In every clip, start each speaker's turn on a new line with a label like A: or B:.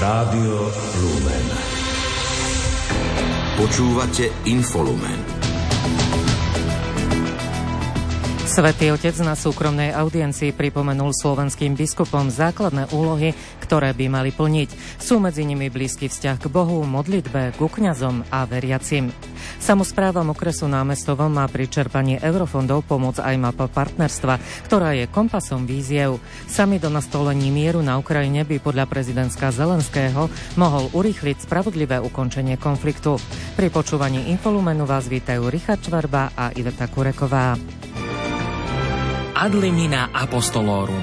A: Rádio Lumen. Počúvate Infolumen.
B: Svätý Otec na súkromnej audiencii pripomenul slovenským biskupom základné úlohy, ktoré by mali plniť. Sú medzi nimi blízky vzťah k Bohu, modlitbe, ku kňazom a veriacim. Samosprávam okresu Námestovo má pri čerpaní eurofondov pomôcť aj mapa partnerstva, ktorá je kompasom víziev. Samit o nastolení mieru na Ukrajine by podľa prezidenta Zelenského mohol urýchliť spravodlivé ukončenie konfliktu. Pri počúvaní Infolumenu vás vítajú Richard Čvarba a Iveta Kureková.
C: Ad limina apostolorum.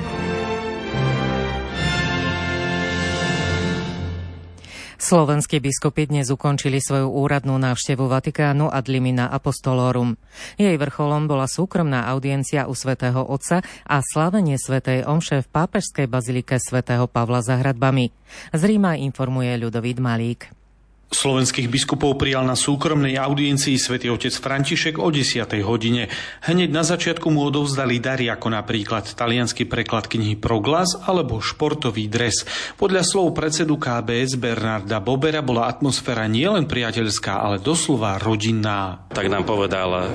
B: Slovenskí biskupy dnes ukončili svoju úradnú návštevu Vatikánu ad limina apostolorum. Jej vrcholom bola súkromná audiencia u svätého Otca a slávenie svätej omše v pápežskej bazilike svätého Pavla za hradbami. Z Ríma informuje Ľudovít Malík.
D: Slovenských biskupov prijal na súkromnej audiencii svätý otec František o 10. hodine. Hneď na začiatku mu odovzdali dary, ako napríklad taliansky preklad knihy Proglas alebo športový dres. Podľa slov predsedu KBS Bernarda Bobera bola atmosféra nielen priateľská, ale doslova rodinná.
E: Tak nám povedal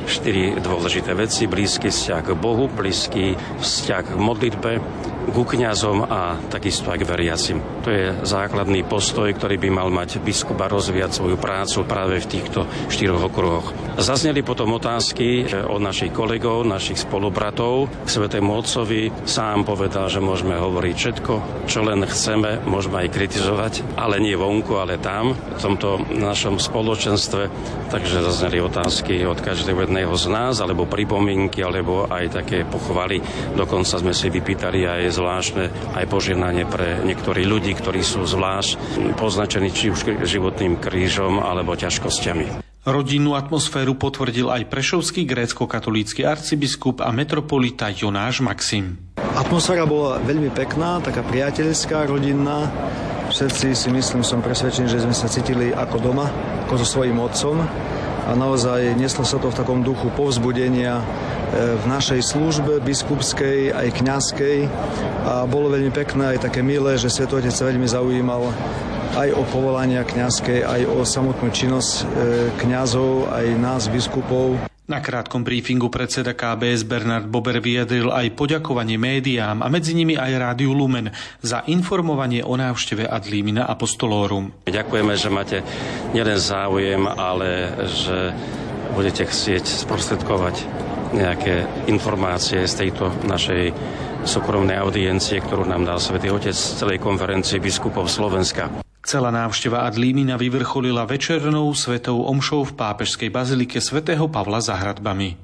E: 4 dôležité veci: blízky vzťah k Bohu, blízky vzťah k modlitbe, ku kňazom a takisto aj k veriacim. To je základný postoj, ktorý by mal mať biskup a rozvíjať svoju prácu práve v týchto 4 okruhoch. Zazneli potom otázky od našich kolegov, našich spolubratov k svätému Otcovi. Sám povedal, že môžeme hovoriť všetko, čo len chceme, môžeme aj kritizovať, ale nie vonku, ale tam, v tomto našom spoločenstve. Takže zazneli otázky od každého jedného z nás, alebo pripomienky, alebo aj také pochvaly. Dokonca sme si vypýtali aj zvláštne aj požehnanie pre niektorých ľudí, ktorí sú zvlášť poznačení či už životným krížom alebo ťažkosťami.
D: Rodinnú atmosféru potvrdil aj prešovský grécko-katolícky arcibiskup a metropolita Jonáš Maxim.
F: Atmosféra bola veľmi pekná, taká priateľská, rodinná. Všetci si myslím, som presvedčený, že sme sa cítili ako doma, ako so svojím otcom. A naozaj neslo sa to v takom duchu povzbudenia v našej službe biskupskej aj kňazskej. A bolo veľmi pekné aj také milé, že Svätý Otec sa veľmi zaujímal aj o povolania kňazskej, aj o samotnú činnosť kňazov, aj nás, biskupov.
D: Na krátkom briefingu predseda KBS Bernard Bober vyjadril aj poďakovanie médiám a medzi nimi aj Rádiu Lumen za informovanie o návšteve ad limina apostolorum.
E: Ďakujeme, že máte nielen záujem, ale že budete chcieť sprostredkovať nejaké informácie z tejto našej súkromnej audiencie, ktorú nám dal Svätý Otec z celej konferencie biskupov Slovenska.
D: Celá návšteva ad limina vyvrcholila večernou svetou omšou v pápežskej bazilike svätého Pavla za hradbami.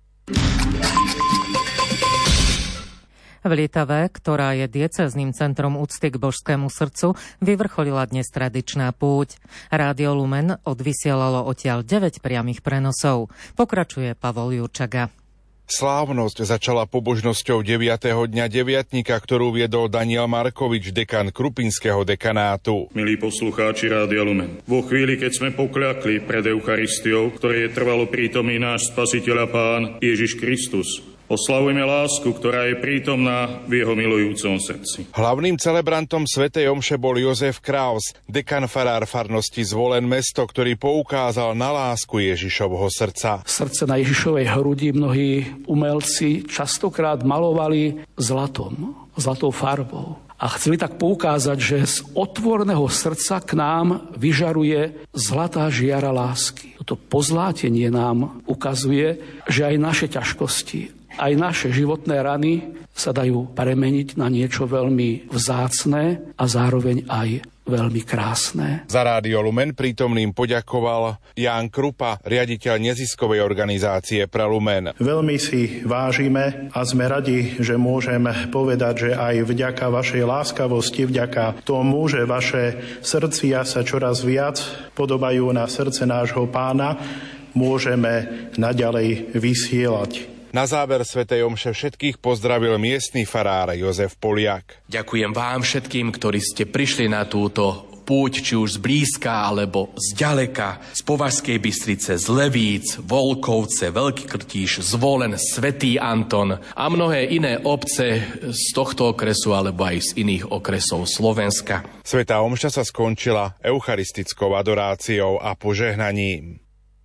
B: V Litave, ktorá je diecézným centrom úcty k Božskému srdcu, vyvrcholila dnes tradičná púť. Rádio Lumen odvysielalo odtiaľ 9 priamych prenosov. Pokračuje Pavol Jurčaga.
G: Slávnosť začala pobožnosťou 9. dňa deviatnika, ktorú viedol Daniel Markovič, dekan Krupinského dekanátu.
H: Milí poslucháči Rádia Lumen, vo chvíli, keď sme pokľakli pred Eucharistiou, ktoré je trvalo prítomný náš Spasiteľ a Pán Ježiš Kristus, oslavujeme lásku, ktorá je prítomná v jeho milujúcom srdci.
G: Hlavným celebrantom svätej omše bol Jozef Kraus, dekan farár farnosti Zvolen mesto, ktorý poukázal na lásku Ježišovho srdca.
I: Srdce na Ježišovej hrudi mnohí umelci častokrát malovali zlatou farbou. A chceli tak poukázať, že z otvorného srdca k nám vyžaruje zlatá žiara lásky. Toto pozlátenie nám ukazuje, že aj naše ťažkosti, aj naše životné rany sa dajú premeniť na niečo veľmi vzácne a zároveň aj veľmi krásne.
G: Za Rádio Lumen prítomným poďakoval Ján Krupa, riaditeľ neziskovej organizácie Pre Lumen.
J: Veľmi si vážime a sme radi, že môžeme povedať, že aj vďaka vašej láskavosti, vďaka tomu, že vaše srdcia sa čoraz viac podobajú na srdce nášho Pána, môžeme naďalej vysielať.
G: Na záver svätej omše všetkých pozdravil miestny farár Jozef Poliak.
C: Ďakujem vám všetkým, ktorí ste prišli na túto
K: púť, či už z blízka, alebo z ďaleka, z Považskej Bystrice, z Levíc, Volkovce, Veľký Krtíš, Zvolen, Svätý Anton a mnohé iné obce z tohto okresu alebo aj z iných okresov Slovenska.
G: Svätá omša sa skončila eucharistickou adoráciou a požehnaním.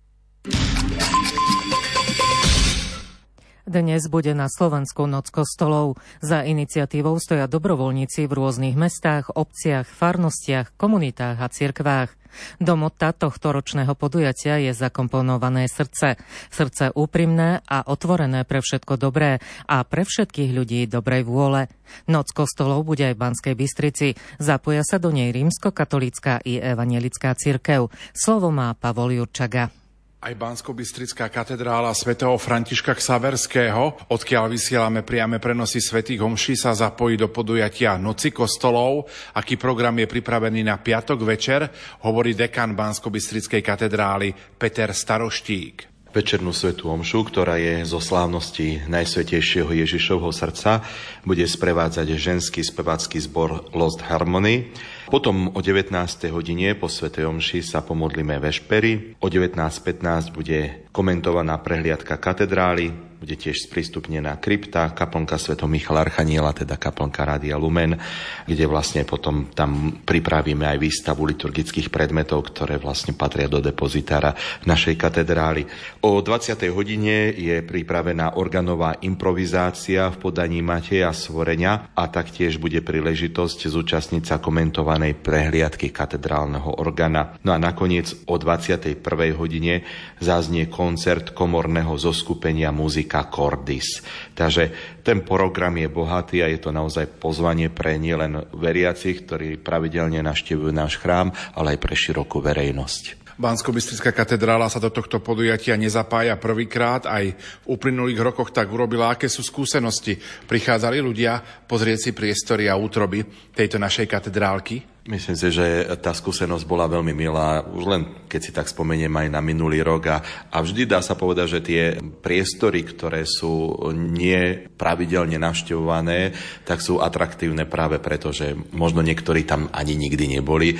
B: Dnes bude na Slovensku noc kostolov. Za iniciatívou stoja dobrovoľníci v rôznych mestách, obciach, farnostiach, komunitách a cirkvách. Do motta tohto ročného podujatia je zakomponované srdce. Srdce úprimné a otvorené pre všetko dobré a pre všetkých ľudí dobrej vôle. Noc kostolov bude aj v Banskej Bystrici. Zapoja sa do nej rímskokatolícka i evanjelická cirkev. Slovo má Pavol Jurčaga.
G: Aj Banskobystrická katedrála svätého Františka Xaverského, odkiaľ vysielame priame prenosy svätých omší, sa zapojí do podujatia Noci kostolov. Aký program je pripravený na piatok večer, hovorí dekan Banskobystrickej katedrály Peter Staroštík.
L: Večernú svätú omšu, ktorá je zo slávnosti Najsvätejšieho Ježišovho srdca, bude sprevádzať ženský spevácky zbor Lost Harmony. Potom o 19. hodine po svätej omši sa pomodlíme vešpery. O 19.15 bude komentovaná prehliadka katedrály, bude tiež sprístupnená krypta, kaplnka svätého Michala Archaniela, teda kaplnka Rádia Lumen, kde vlastne potom tam pripravíme aj výstavu liturgických predmetov, ktoré vlastne patria do depozitára našej katedrály. O 20. hodine je pripravená organová improvizácia v podaní Mateja Svorenia a taktiež bude príležitosť zúčastniť sa komentovanej prehliadky katedrálneho organa. No a nakoniec o 21. hodine zaznie koncert komorného zoskupenia Muzika Cordis. Takže ten program je bohatý a je to naozaj pozvanie pre nielen veriacich, ktorí pravidelne navštevujú náš chrám, ale aj pre širokú verejnosť.
G: Banskobystrická katedrála sa do tohto podujatia nezapája prvýkrát, aj v uplynulých rokoch tak urobila. Aké sú skúsenosti? Prichádzali ľudia pozrieť si priestory a útroby tejto našej katedrálky?
L: Myslím si, že tá skúsenosť bola veľmi milá, už len keď si tak spomeniem aj na minulý rok a vždy dá sa povedať, že tie priestory, ktoré sú nepravidelne navštevované, tak sú atraktívne práve preto, že možno niektorí tam ani nikdy neboli.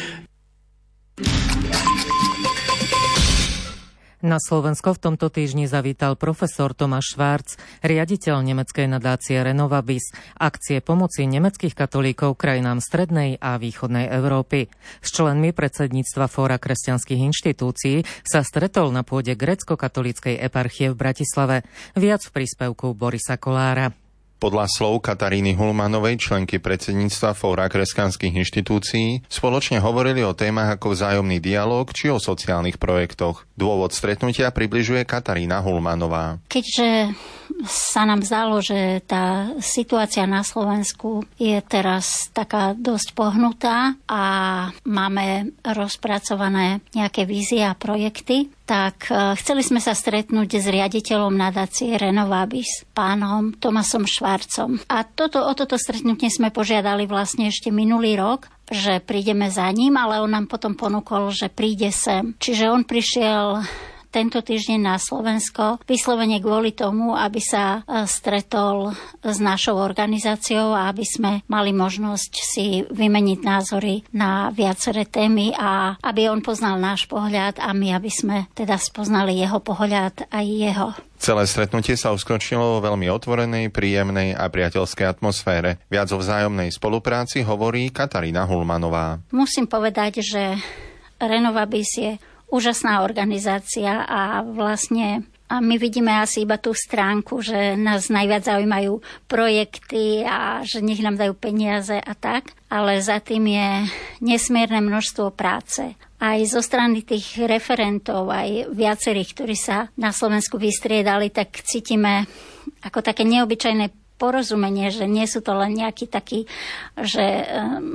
B: Na Slovensko v tomto týždni zavítal profesor Tomáš Švárc, riaditeľ nemeckej nadácie Renovabis, akcie pomoci nemeckých katolíkov krajinám strednej a východnej Európy. S členmi predsedníctva Fóra kresťanských inštitúcií sa stretol na pôde grécko-katolíckej eparchie v Bratislave. Viac v príspevku Borisa Kolára.
M: Podľa slov Kataríny Hulmanovej, členky predsedníctva Fóra kresťanských inštitúcií, spoločne hovorili o témach ako vzájomný dialóg či o sociálnych projektoch. Dôvod stretnutia približuje Katarína Hulmanová.
N: Keďže sa nám zdalo, že tá situácia na Slovensku je teraz taká dosť pohnutá a máme rozpracované nejaké vízie a projekty, tak chceli sme sa stretnúť s riaditeľom nadácie Renovabis, pánom Tomásom Švárcom. A o toto stretnutie sme požiadali vlastne ešte minulý rok, že prídeme za ním, ale on nám potom ponúkol, že príde sem. Čiže on prišiel tento týždeň na Slovensko vyslovene kvôli tomu, aby sa stretol s našou organizáciou a aby sme mali možnosť si vymeniť názory na viaceré témy a aby on poznal náš pohľad a my, aby sme teda spoznali jeho pohľad aj jeho.
M: Celé stretnutie sa uskutočnilo vo veľmi otvorenej, príjemnej a priateľskej atmosfére. Viac o vzájomnej spolupráci hovorí Katarína Hulmanová.
N: Musím povedať, že Renovabis je úžasná organizácia a vlastne my vidíme asi iba tú stránku, že nás najviac zaujímajú projekty a že nech nám dajú peniaze a tak, ale za tým je nesmierne množstvo práce. Aj zo strany tých referentov, aj viacerých, ktorí sa na Slovensku vystriedali, tak cítime ako také neobyčajné porozumenie, že nie sú to len nejakí takí, že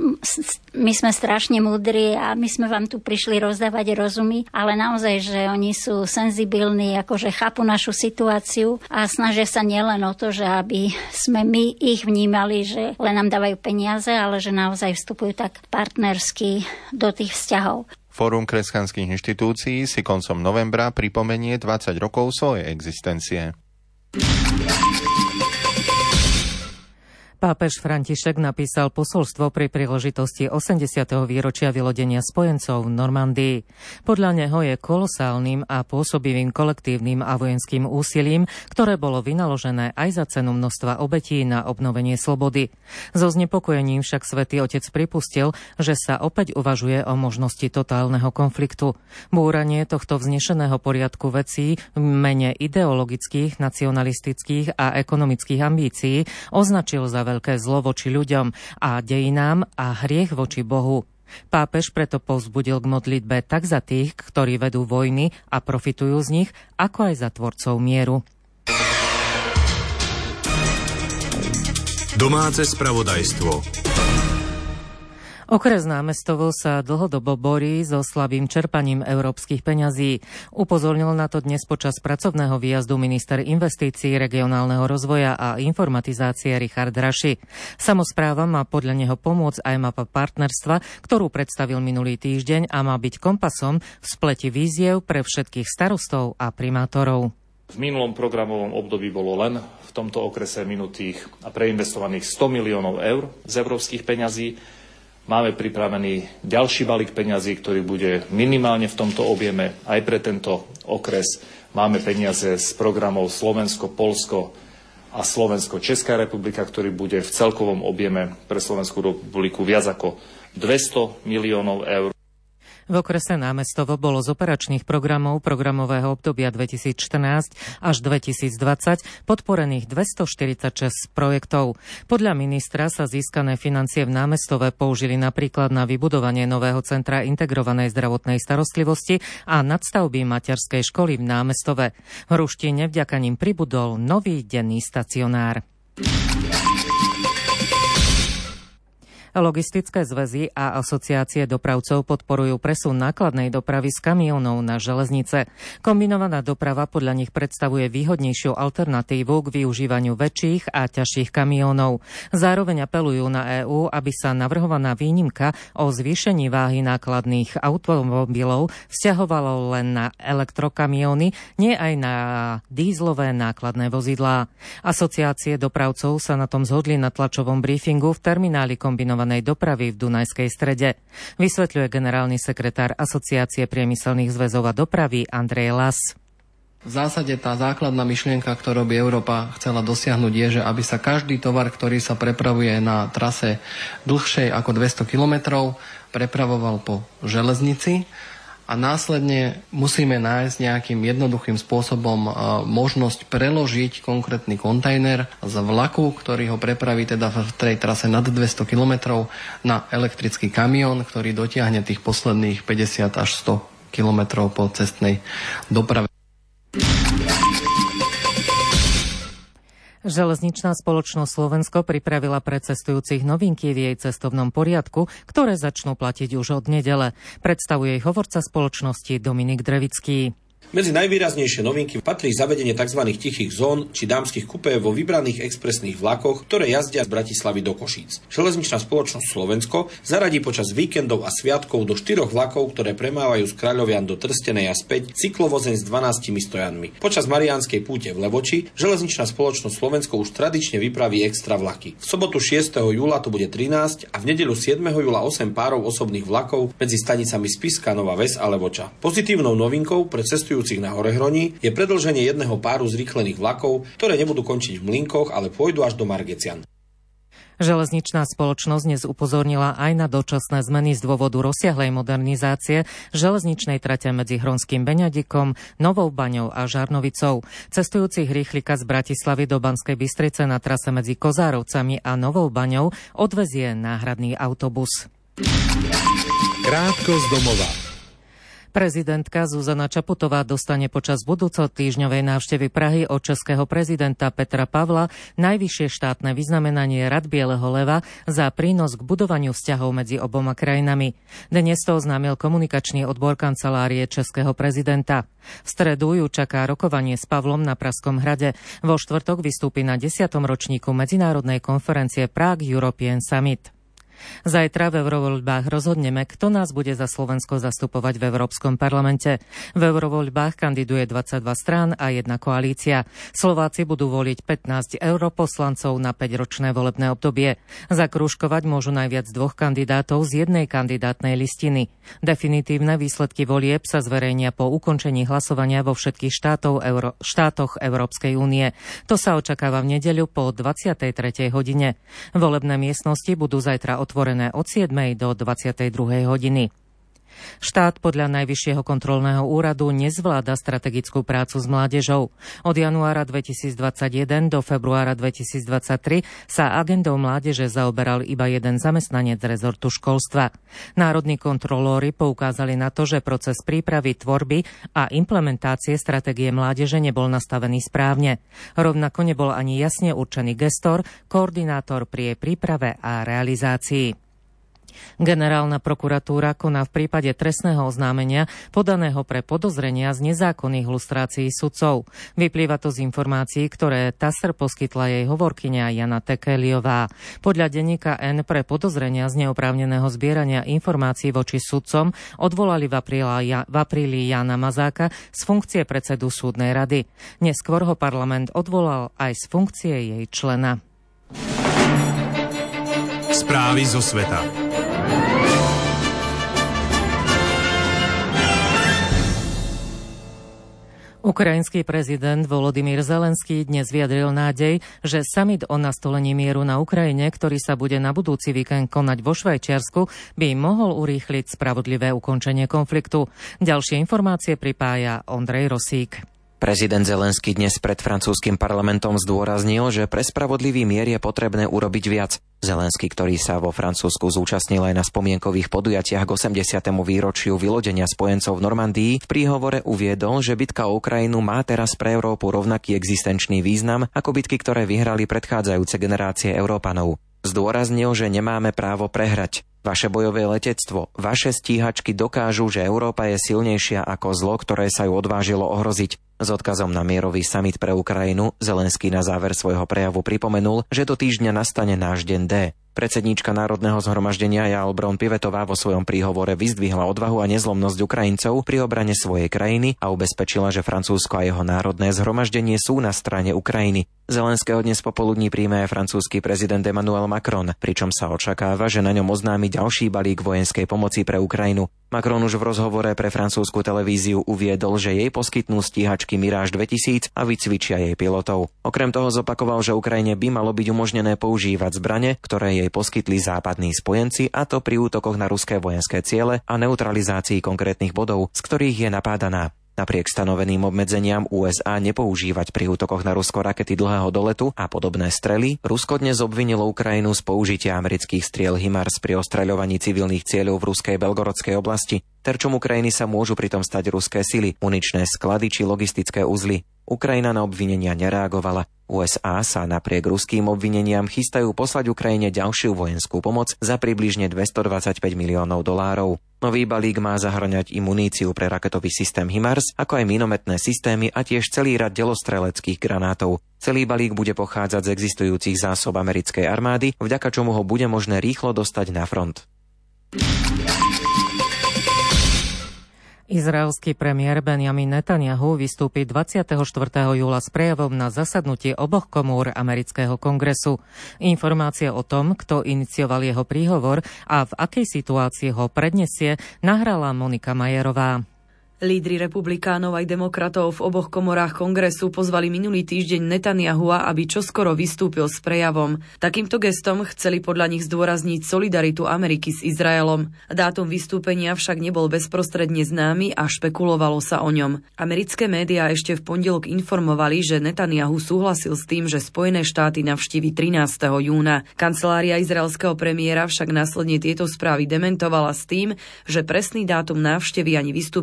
N: my sme strašne múdri a my sme vám tu prišli rozdávať rozumy, ale naozaj, že oni sú senzibilní, akože chápu našu situáciu a snažia sa nielen o to, že aby sme my ich vnímali, že len nám dávajú peniaze, ale že naozaj vstupujú tak partnersky do tých vzťahov.
M: Fórum kresťanských inštitúcií si koncom novembra pripomenie 20 rokov svojej existencie.
B: Pápež František napísal posolstvo pri príležitosti 80. výročia vylodenia spojencov v Normandii. Podľa neho je kolosálnym a pôsobivým kolektívnym a vojenským úsilím, ktoré bolo vynaložené aj za cenu množstva obetí na obnovenie slobody. So znepokojením však Svätý Otec pripustil, že sa opäť uvažuje o možnosti totálneho konfliktu. Búranie tohto vznešeného poriadku vecí v mene ideologických, nacionalistických a ekonomických ambícií označil za veľké zlo voči ľuďom a dejinám a hriech voči Bohu. Pápež preto povzbudil k modlitbe tak za tých, ktorí vedú vojny a profitujú z nich, ako aj za tvorcov mieru.
A: Domáce spravodajstvo.
B: Okres Námestovo sa dlhodobo borí so slabým čerpaním európskych peňazí. Upozornil na to dnes počas pracovného výjazdu minister investícií, regionálneho rozvoja a informatizácie Richard Raši. Samospráva má podľa neho pomôcť aj mapa partnerstva, ktorú predstavil minulý týždeň a má byť kompasom v spleti víziev pre všetkých starostov a primátorov.
O: V minulom programovom období bolo len v tomto okrese minutých a preinvestovaných 100 miliónov eur z európskych peňazí. Máme pripravený ďalší balík peňazí, ktorý bude minimálne v tomto objeme aj pre tento okres. Máme peniaze z programov Slovensko, Poľsko a Slovensko-Česká republika, ktorý bude v celkovom objeme pre Slovenskú republiku viac ako 200 miliónov eur.
B: V okrese Námestovo bolo z operačných programov programového obdobia 2014 až 2020 podporených 246 projektov. Podľa ministra sa získané financie v Námestove použili napríklad na vybudovanie nového centra integrovanej zdravotnej starostlivosti a nadstavby materskej školy v Námestove. V Hruštine vďaka nim pribudol nový denný stacionár. Logistické zväzy a asociácie dopravcov podporujú presun nákladnej dopravy z kamiónov na železnice. Kombinovaná doprava podľa nich predstavuje výhodnejšiu alternatívu k využívaniu väčších a ťažších kamiónov. Zároveň apelujú na EÚ, aby sa navrhovaná výnimka o zvýšení váhy nákladných automobilov vzťahovalo len na elektrokamióny, nie aj na dízlové nákladné vozidlá. Asociácie dopravcov sa na tom zhodli na tlačovom briefingu v termináli kombinovanej dopravy v Dunajskej Strede. Vysvetľuje generálny sekretár Asociácie priemyselných zväzov a dopravy Andrej Las.
P: V zásade tá základná myšlienka, ktorú by Európa chcela dosiahnuť, je, že aby sa každý tovar, ktorý sa prepravuje na trase dlhšej ako 200 kilometrov, prepravoval po železnici. A následne musíme nájsť nejakým jednoduchým spôsobom možnosť preložiť konkrétny kontajner z vlaku, ktorý ho prepraví teda v tej trase nad 200 km na elektrický kamión, ktorý dotiahne tých posledných 50 až 100 km po cestnej doprave.
B: Železničná spoločnosť Slovensko pripravila pre cestujúcich novinky v jej cestovnom poriadku, ktoré začnú platiť už od nedele. Predstavuje ich hovorca spoločnosti Dominik Drevický.
Q: Medzi najvýraznejšie novinky patrí zavedenie tzv. Tichých zón či dámskych kupé vo vybraných expresných vlakoch, ktoré jazdia z Bratislavy do Košíc. Železničná spoločnosť Slovensko zaradí počas víkendov a sviatkov do 4 vlakov, ktoré premávajú z Kráľovian do Trstenej a späť, cyklovozeň s 12 stojanmi. Počas Mariánskej púte v Levoči železničná spoločnosť Slovensko už tradične vypraví extra vlaky. V sobotu 6. júla to bude 13 a v nedeľu 7. júla 8 párov osobných vlakov medzi stanicami Spišská Nová Ves a Levoča. Pozitívnou novinkou pre cestujúcich na Horehroní je predĺženie jedného páru zrýchlených vlakov, ktoré nebudú končiť v Mlynkoch, ale pôjdu až do Margecian.
B: Železničná spoločnosť dnes upozornila aj na dočasné zmeny z dôvodu rozsiahlej modernizácie železničnej trate medzi Hronským Beňadikom, Novou Baňou a Žarnovicou. Cestujúcich rýchlika z Bratislavy do Banskej Bystrice na trase medzi Kozárovcami a Novou Baňou odvezie náhradný autobus.
A: Krátko z domova.
B: Prezidentka Zuzana Čaputová dostane počas budúcotýždňovej návštevy Prahy od českého prezidenta Petra Pavla najvyššie štátne vyznamenanie Rad Bieleho leva za prínos k budovaniu vzťahov medzi oboma krajinami. Dnes to oznámil komunikačný odbor kancelárie českého prezidenta. V stredu ju čaká rokovanie s Pavlom na Pražskom hrade. Vo štvrtok vystúpi na 10. ročníku medzinárodnej konferencie Prague European Summit. Zajtra v eurovoľbách rozhodneme, kto nás bude za Slovensko zastupovať v Európskom parlamente. V eurovoľbách kandiduje 22 strán a jedna koalícia. Slováci budú voliť 15 europoslancov na 5-ročné volebné obdobie. Zakrúžkovať môžu najviac 2 kandidátov z jednej kandidátnej listiny. Definitívne výsledky volieb sa zverejnia po ukončení hlasovania vo všetkých štátoch Európskej únie. To sa očakáva v nedeľu po 23. hodine. Volebné miestnosti budú zajtra otvorené od 7. do 22. hodiny. Štát podľa Najvyššieho kontrolného úradu nezvláda strategickú prácu s mládežou. Od januára 2021 do februára 2023 sa agendou mládeže zaoberal iba jeden zamestnanec rezortu školstva. Národní kontrolóri poukázali na to, že proces prípravy, tvorby a implementácie stratégie mládeže nebol nastavený správne. Rovnako nebol ani jasne určený gestor, koordinátor pri jej príprave a realizácii. Generálna prokuratúra koná v prípade trestného oznámenia podaného pre podozrenia z nezákonných lustrácií sudcov. Vyplýva to z informácií, ktoré TASR poskytla jej hovorkyňa Jana Tekeliová. Podľa denníka N pre podozrenia z neoprávneného zbierania informácií voči sudcom odvolali v apríli Jána Mazáka z funkcie predsedu súdnej rady. Neskôr ho parlament odvolal aj z funkcie jej člena.
A: Správy zo sveta.
B: Ukrajinský prezident Volodymyr Zelenský dnes vyjadril nádej, že summit o nastolení mieru na Ukrajine, ktorý sa bude na budúci víkend konať vo Švajčiarsku, by mohol urýchliť spravodlivé ukončenie konfliktu. Ďalšie informácie pripája Ondrej Rosík.
R: Prezident Zelenský dnes pred francúzskym parlamentom zdôraznil, že pre spravodlivý mier je potrebné urobiť viac. Zelenský, ktorý sa vo Francúzsku zúčastnil aj na spomienkových podujatiach k 80. výročiu vylodenia spojencov v Normandii, v príhovore uviedol, že bitka o Ukrajinu má teraz pre Európu rovnaký existenčný význam ako bitky, ktoré vyhrali predchádzajúce generácie Európanov. Zdôraznil, že nemáme právo prehrať. Vaše bojové letectvo, vaše stíhačky dokážu, že Európa je silnejšia ako zlo, ktoré sa ju odvážilo ohroziť. S odkazom na mierový summit pre Ukrajinu Zelenský na záver svojho prejavu pripomenul, že do týždňa nastane náš deň D. Predsedníčka Národného zhromaždenia Jál Braun-Pivetová vo svojom príhovore vyzdvihla odvahu a nezlomnosť Ukrajincov pri obrane svojej krajiny a ubezpečila, že Francúzsko a jeho národné zhromaždenie sú na strane Ukrajiny. Zelenského dnes popoludní príjme aj francúzsky prezident Emmanuel Macron, pričom sa očakáva, že na ňom oznámi ďalší balík vojenskej pomoci pre Ukrajinu. Macron už v rozhovore pre francúzsku televíziu uviedol, že jej poskytnú stíhačky Mirage 2000 a vycvičia jej pilotov. Okrem toho zopakoval, že Ukrajine by malo byť umožnené používať zbrane, ktoré jej poskytli západní spojenci, a to pri útokoch na ruské vojenské ciele a neutralizácii konkrétnych bodov, z ktorých je napádaná. Napriek stanoveným obmedzeniam USA nepoužívať pri útokoch na Rusko rakety dlhého doletu a podobné strely, Rusko dnes obvinilo Ukrajinu z použitia amerických striel HIMARS pri ostreľovaní civilných cieľov v ruskej Belgorodskej oblasti. Terčom Ukrajiny sa môžu pritom stať ruské sily, muničné sklady či logistické uzly. Ukrajina na obvinenia nereagovala. USA sa napriek ruským obvineniam chystajú poslať Ukrajine ďalšiu vojenskú pomoc za približne $225 miliónov. Nový balík má zahŕňať i muníciu pre raketový systém HIMARS, ako aj minometné systémy a tiež celý rad delostreleckých granátov. Celý balík bude pochádzať z existujúcich zásob americkej armády, vďaka čomu ho bude možné rýchlo dostať na front.
B: Izraelský premiér Benjamin Netanjahu vystúpi 24. júla s prejavom na zasadnutí oboch komôr amerického kongresu. Informácie o tom, kto inicioval jeho príhovor a v akej situácii ho predniesie, nahrala Monika Majerová.
S: Lídri republikánov aj demokratov v oboch komorách kongresu pozvali minulý týždeň Netanyahua, aby čoskoro vystúpil s prejavom. Takýmto gestom chceli podľa nich zdôrazniť solidaritu Ameriky s Izraelom. Dátum vystúpenia však nebol bezprostredne známy a špekulovalo sa o ňom. Americké médiá ešte v pondelok informovali, že Netanyahu súhlasil s tým, že Spojené štáty navštívi 13. júna. Kancelária izraelského premiéra však následne tieto správy dementovala s tým, že presný dátum návštevy ani vystúpenia v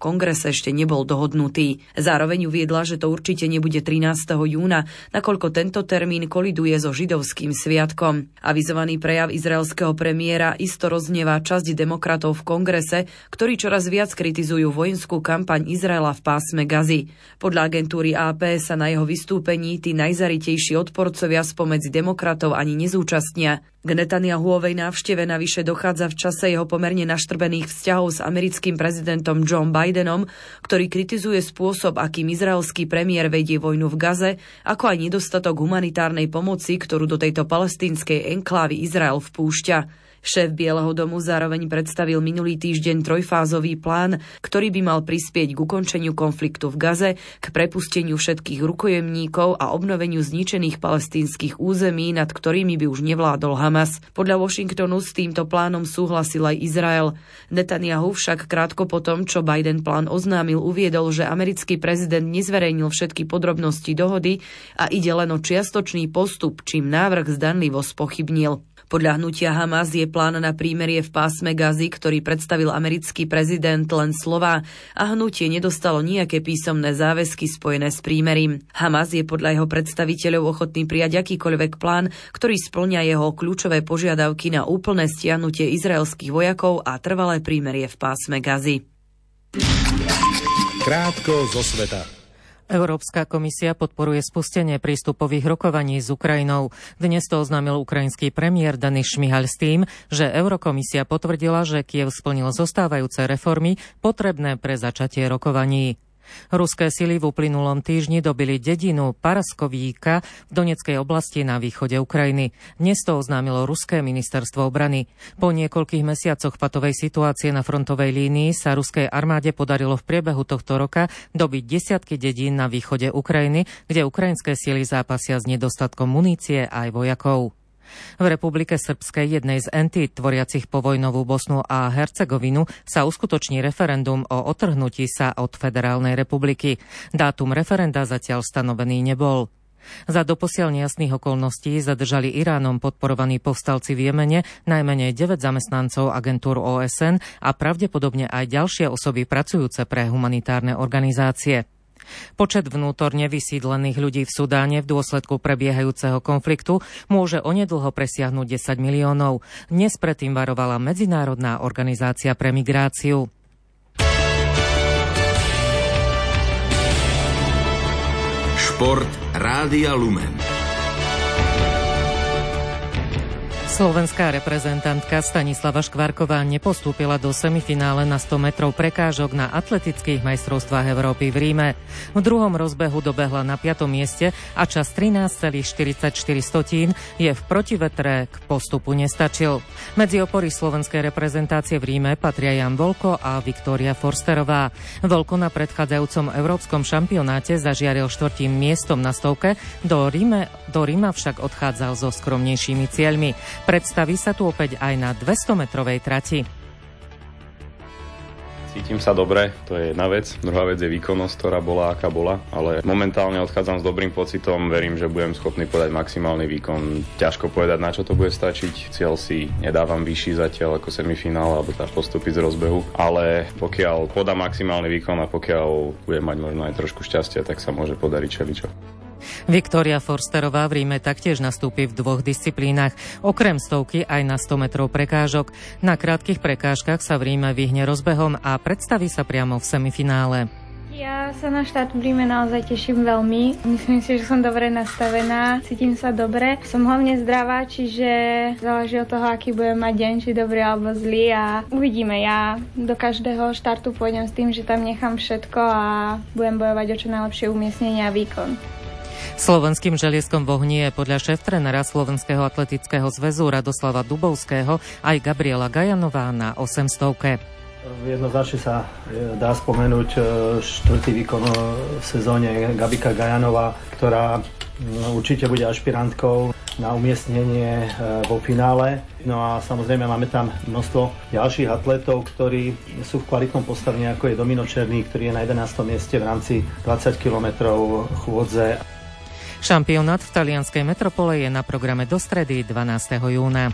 S: kongrese ešte nebol dohodnutý. Zároveň uviedla, že to určite nebude 13. júna, nakoľko tento termín koliduje so židovským sviatkom. Avizovaný prejav izraelského premiéra isto roznevá časť demokratov v kongrese, ktorí čoraz viac kritizujú vojenskú kampaň Izraela v pásme Gazy. Podľa agentúry AP sa na jeho vystúpení tí najzaritejší odporcovia spomedzi demokratov ani nezúčastnia. K Netanyahuovej návšteve navyše dochádza v čase jeho pomerne naštrbených vzťahov s americkým prezidentom Joe Bidenom, ktorý kritizuje spôsob, akým izraelský premiér vedie vojnu v Gaze, ako aj nedostatok humanitárnej pomoci, ktorú do tejto palestínskej enklávy Izrael vpúšťa. Šéf Bieleho domu zároveň predstavil minulý týždeň trojfázový plán, ktorý by mal prispieť k ukončeniu konfliktu v Gaze, k prepusteniu všetkých rukojemníkov a obnoveniu zničených palestínskych území, nad ktorými by už nevládol Hamas. Podľa Washingtonu s týmto plánom súhlasil aj Izrael. Netanyahu však krátko po tom, čo Biden plán oznámil, uviedol, že americký prezident nezverejnil všetky podrobnosti dohody a ide len o čiastočný postup, čím návrh zdanlivo spochybnil. Podľa hnutia Hamas je plán na prímerie v pásme Gazy, ktorý predstavil americký prezident, len slová a hnutie nedostalo nejaké písomné záväzky spojené s prímerím. Hamas je podľa jeho predstaviteľov ochotný prijať akýkoľvek plán, ktorý spĺňa jeho kľúčové požiadavky na úplné stiahnutie izraelských vojakov a trvalé prímerie v pásme Gazy.
A: Krátko zo sveta.
B: Európska komisia podporuje spustenie prístupových rokovaní s Ukrajinou. Dnes to oznámil ukrajinský premiér Denis Šmyhaľ s tým, že Eurokomisia potvrdila, že Kyjev splnil zostávajúce reformy potrebné pre začatie rokovaní. Ruské sily v uplynulom týždni dobili dedinu Paraskovíka v Donetskej oblasti na východe Ukrajiny. Dnes to oznámilo ruské ministerstvo obrany. Po niekoľkých mesiacoch patovej situácie na frontovej línii sa ruskej armáde podarilo v priebehu tohto roka dobiť desiatky dedín na východe Ukrajiny, kde ukrajinské sily zápasia s nedostatkom munície aj vojakov. V Republike Srbskej, jednej z entít tvoriacich povojnovú Bosnu a Hercegovinu, sa uskutoční referendum o odtrhnutí sa od Federálnej republiky. Dátum referenda zatiaľ stanovený nebol. Za doposiaľ nejasných okolností zadržali Iránom podporovaní povstalci v Jemene najmenej 9 zamestnancov agentúr OSN a pravdepodobne aj ďalšie osoby pracujúce pre humanitárne organizácie. Počet vnútorne vysídlených ľudí v Sudáne v dôsledku prebiehajúceho konfliktu môže onedlho presiahnuť 10 miliónov. Dnes predtým varovala Medzinárodná organizácia pre migráciu.
T: Šport Rádia Lumen.
B: Slovenská reprezentantka Stanislava Škvárková nepostúpila do semifinále na 100 metrov prekážok na atletických majstrovstvách Európy v Ríme. V druhom rozbehu dobehla na 5. mieste a čas 13,44 je v protivetre k postupu nestačil. Medzi opory slovenskej reprezentácie v Ríme patria Jan Volko a Viktória Forsterová. Volko na predchádzajúcom európskom šampionáte zažiaril 4. miestom na stovke, do Ríma však odchádzal so skromnejšími cieľmi. Predstaví sa tu opäť aj na 200-metrovej trati.
U: Cítim sa dobre, to je jedna vec. Druhá vec je výkonnosť, ktorá bola, aká bola. Ale momentálne odchádzam s dobrým pocitom, verím, že budem schopný podať maximálny výkon. Ťažko povedať, na čo to bude stačiť. Cieľ si nedávam vyšší zatiaľ ako semifinál, alebo tá postúpiť z rozbehu. Ale pokiaľ podám maximálny výkon a pokiaľ budem mať možno aj trošku šťastia, tak sa môže podariť všeličo.
B: Viktória Forsterová v Ríme taktiež nastúpi v 2 disciplínach, okrem stovky aj na 100 metrov prekážok. Na krátkych prekážkach sa v Ríme vyhne rozbehom a predstaví sa priamo v semifinále.
V: Ja sa na štart v Ríme naozaj teším veľmi. Myslím si, že som dobre nastavená, cítim sa dobre. Som hlavne zdravá, čiže záleží od toho, aký budem mať deň, či dobrý alebo zlý a uvidíme. Ja do každého štartu pôjdem s tým, že tam nechám všetko a budem bojovať o čo najlepšie umiestnenie a výkon.
B: Slovenským želiezkom v ohni je podľa šéftrénera Slovenského atletického zväzu Radoslava Dubovského aj Gabriela Gajanová na 800.
W: Jednoznačne sa dá spomenúť 4. výkon v sezóne Gabika Gajanová, ktorá určite bude ašpirantkou na umiestnenie vo finále. No a samozrejme máme tam množstvo ďalších atletov, ktorí sú v kvalitnom postavení, ako je Domino Černý, ktorý je na 11. mieste v rámci 20 kilometrov chôdze.
B: Šampionát v talianskej metropole je na programe do stredy 12. júna.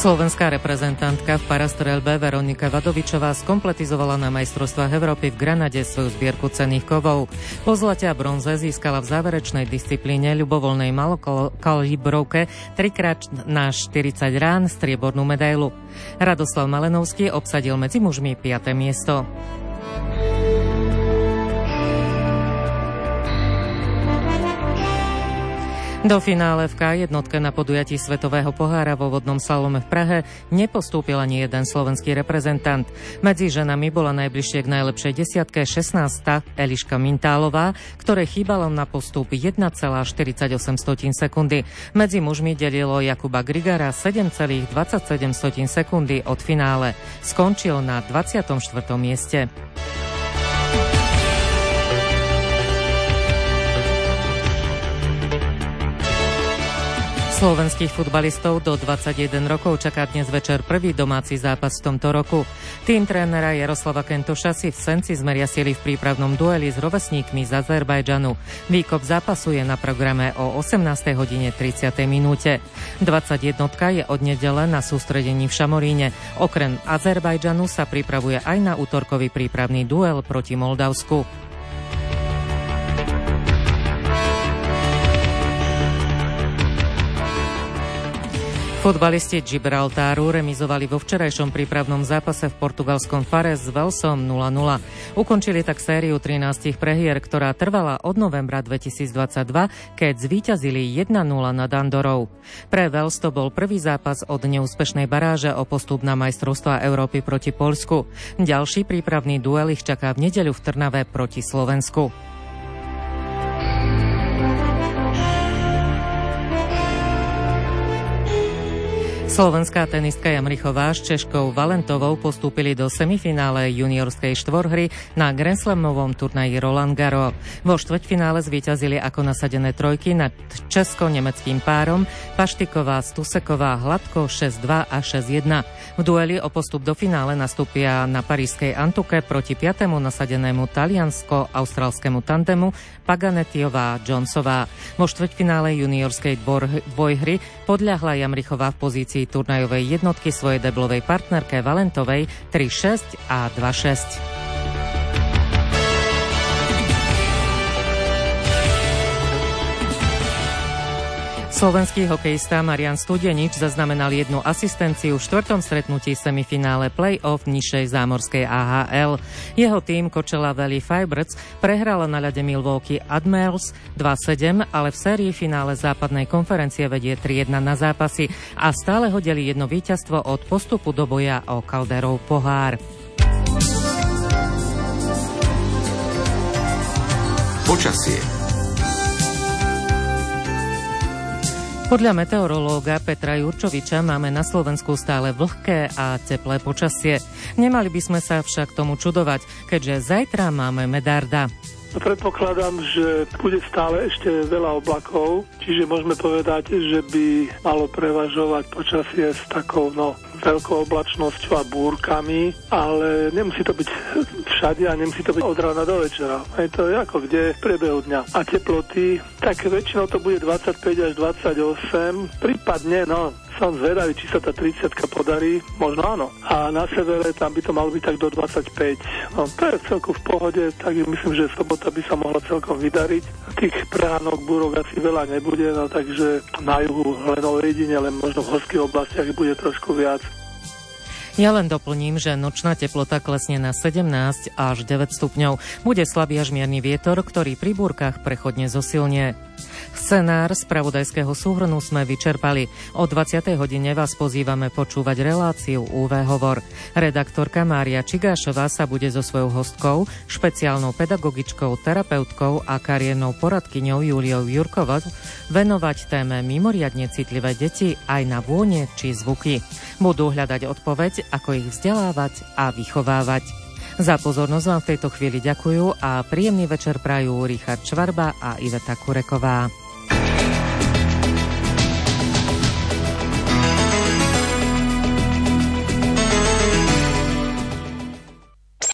B: Slovenská reprezentantka v parastrelbe Veronika Vadovičová skompletizovala na majstrovstvách Európy v Granade svoju zbierku cenných kovov. Po zlate a bronze získala v záverečnej disciplíne ľubovoľnej malokalibrovke 3x40 rán striebornú medailu. Radoslav Malenovský obsadil medzi mužmi 5. miesto. Do finále v K1 na podujatí Svetového pohára vo vodnom slalome v Prahe nepostúpil ani jeden slovenský reprezentant. Medzi ženami bola najbližšie k najlepšej desiatke 16. Eliška Mintálová, ktoré chýbalo na postup 1,48 sekundy. Medzi mužmi delilo Jakuba Grigara 7,27 sekundy od finále. Skončil na 24. mieste. Slovenských futbalistov do 21 rokov čaká dnes večer prvý domáci zápas v tomto roku. Tým trénera Jaroslava Kentoša si v Senci zmeria sily v prípravnom dueli s rovesníkmi z Azerbajdžanu. Výkop zápasu je na programe o 18:30. 21 je od nedele na sústredení v Šamoríne. Okrem Azerbajdžanu sa pripravuje aj na útorkový prípravný duel proti Moldavsku. Futbalisti Gibraltáru remizovali vo včerajšom prípravnom zápase v portugalskom Fare s Velsom 0-0. Ukončili tak sériu 13 prehier, ktorá trvala od novembra 2022, keď zvíťazili 1-0 nad Andorou. Pre Vels to bol prvý zápas od neúspešnej baráže o postup na majstrovstvá Európy proti Poľsku. Ďalší prípravný duel ich čaká v nedeľu v Trnave proti Slovensku. Slovenská tenistka Jamrichová s Češkou Valentovou postúpili do semifinále juniorskej štvorhry na Grand Slamovom turnaji Roland Garros. Vo štvrťfinále zvíťazili ako nasadené trojky nad česko-nemeckým párom Paštiková, Stuseková, Hladko 6-2 a 6-1. V dueli o postup do finále nastúpia na parížskej Antuke proti 5. nasadenému taliansko-austrálskemu tandemu Paganetiová Jonesová. Vo štvrťfinále juniorskej dvojhry podľahla Jamrichová v pozícii turnajovej jednotky svojej deblovej partnerke Valentovej 3-6 a 2-6. Slovenský hokejista Marian Studenič zaznamenal jednu asistenciu v štvrtom stretnutí semifinále play-off nižšej zámorskej AHL. Jeho tým Coachella Valley Firebirds prehrala na ľade Milwaukee Admirals 2-7, ale v sérii finále západnej konferencie vedie 3-1 na zápasy a stále ho delí jedno víťazstvo od postupu do boja o Calderov pohár.
T: Počasie.
B: Podľa meteorológa Petra Jurčoviča máme na Slovensku stále vlhké a teplé počasie. Nemali by sme sa však tomu čudovať, keďže zajtra máme medárda.
D: Predpokladám, že bude stále ešte veľa oblakov, čiže môžeme povedať, že by malo prevažovať počasie s takou veľkou oblačnosťou a búrkami, ale nemusí to byť všade a nemusí to byť od rána do večera. Aj to je ako kde v priebehu dňa. A teploty, tak väčšinou to bude 25 až 28, prípadne, som zvedavý, či sa tá 30-ka podarí, možno áno. A na severe tam by to malo byť tak do 25. To je celku v pohode, tak myslím, že sobota by sa mohla celkom vydariť. Tých prehánok, búrok asi veľa nebude, takže na juhu len ojedine, len možno v horských oblastiach bude trošku viac.
B: Ja len doplním, že nočná teplota klesne na 17 až 9 stupňov. Bude slabý až mierny vietor, ktorý pri búrkach prechodne zosilnie. Scenár spravodajského súhrnu sme vyčerpali. O 20. hodine vás pozývame počúvať reláciu UV Hovor. Redaktorka Mária Čigášová sa bude so svojou hostkou, špeciálnou pedagogičkou, terapeutkou a kariérnou poradkyňou Juliou Jurkovou venovať téme mimoriadne citlivé deti aj na vône či zvuky. Budú hľadať odpoveď, ako ich vzdelávať a vychovávať. Za pozornosť vám v tejto chvíli ďakujú a príjemný večer prajú Richard Čvarba a Iveta Kureková.